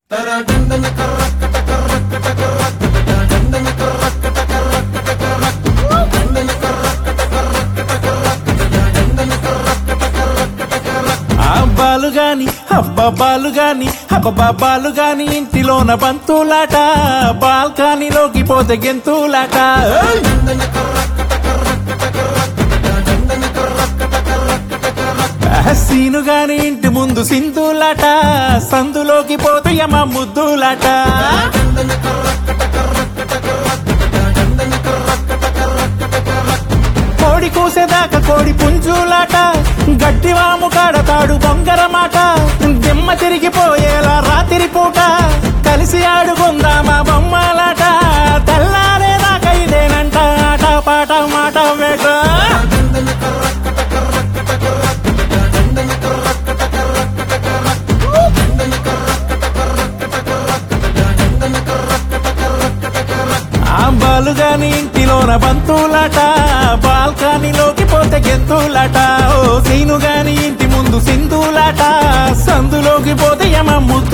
అబ్బాలు గాని అబ్బాబాలు గాని అబ్బబాబాలు గాని ఇంటిలోన బంతులాట బాల్కనీలోకి పోతే గెంతులాట సీను గాని ఇంటి ముందు సింధులాట సందులోకి పోతే యమ ముద్దులాట కోడి కూసేదాకా కోడి పుంజులాట గట్టివాము కాడతాడు బొంగరమాట దిమ్మ తిరిగిపోయేలా రాత్రి పూట కలిసి ఆడుకుందామా బొమ్మలాట తెల్లారేదాకా ఇదేనంట ఆట పాట మాట వేట అబ్బాలు గాని ఇంటిలోన బంతులాట బాల్కనీలోకి పోతే గెంతులాట ఓ సీను గాని ఇంటి ముందు సింధులాట సందులోకి పోతే యమ ముద్దు